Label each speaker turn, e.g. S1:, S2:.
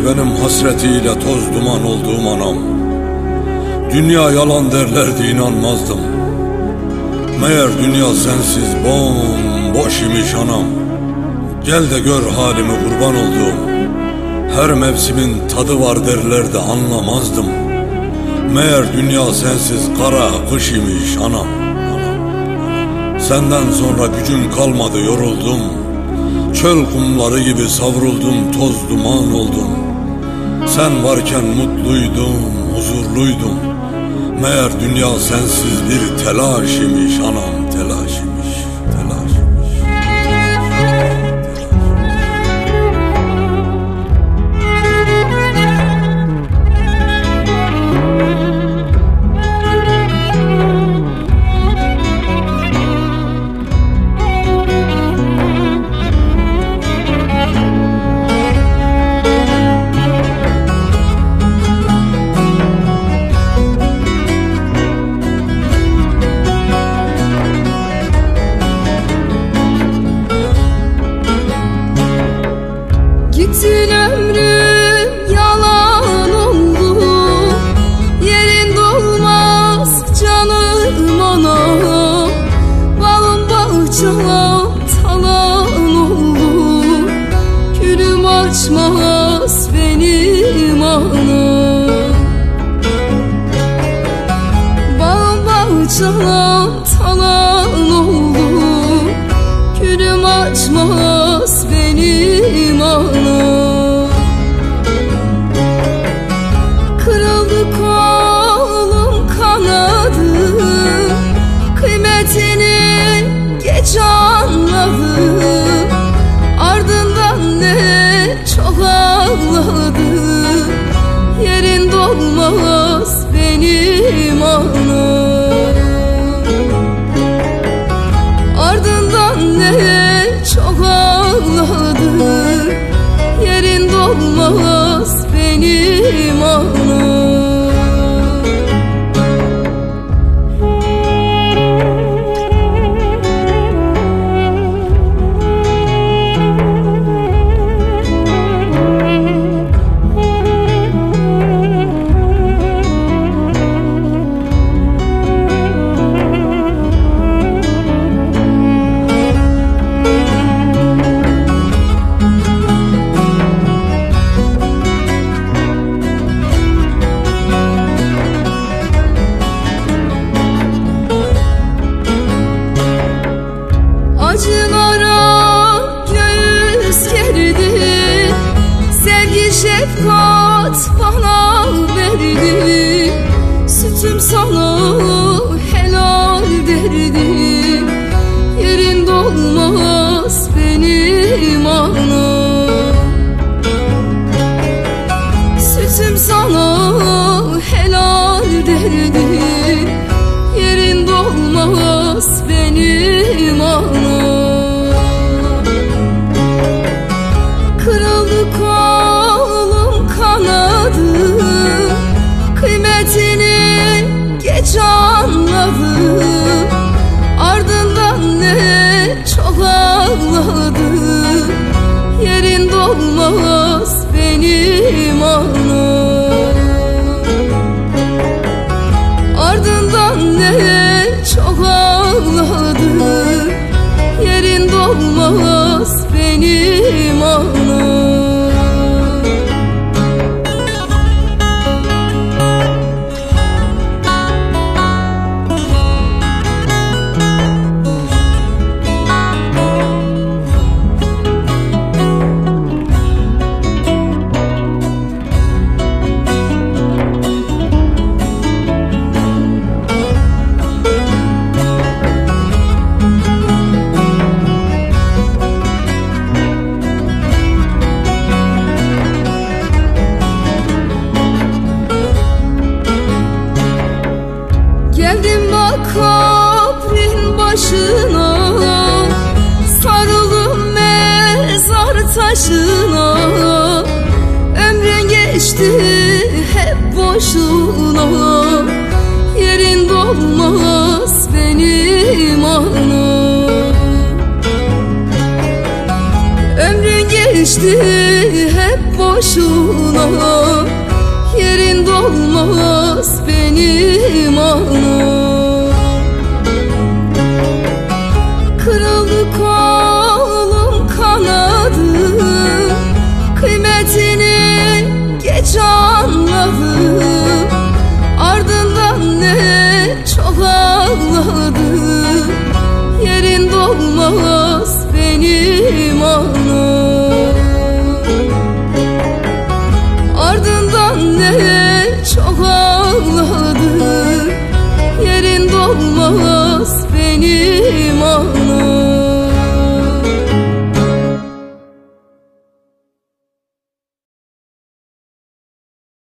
S1: benim hasretiyle toz duman olduğum anam. Dünya yalan derlerdi, inanmazdım. Meğer dünya sensiz bomboş imiş anam. Gel de gör halimi, kurban olduğum. Her mevsimin tadı var derlerdi, anlamazdım. Meğer dünya sensiz kara kış imiş anam. Senden sonra gücüm kalmadı, yoruldum. Çöl kumları gibi savruldum, toz duman oldum. Sen varken mutluydum, huzurluydum. Meğer dünya sensiz bir telaş imiş anam, telaş imiş, telaş imiş.
S2: Gittin ömrüm yalan oldu, yerin dolmaz canım anam. Bağım bahçem talan oldu, gülüm açmaz benim anam. Bağım bahçem talan oldu, gülüm açmaz benim anam. Kırıldı kolum kanadım, kıymetini geç anladım. Ardından ne çok ağladım, yerin dolmaz benim anam. Ardından ne çok ağladım, yerin dolmaz benim anam. Acılara göğüs gerdi, sevgi şefkat bana verdi. Sütüm sana helal derdi, yerin dolmaz benim anam. Sütüm sana helal derdi, yerin dolmaz benim anam. Kırıldı kolum kanadım, kıymetini geç anladım. Ardından ne çok ağladım, yerin dolmaz benim anam. Ardından ne çok ağladım, yerin dolmaz benim anam. Geldim bak kabrin başına, sarıldım mezar taşına. Ömrün geçti hep boşuna, yerin dolmaz benim anam. Ömrün geçti hep boşuna, Yerin dolmaz benim anam.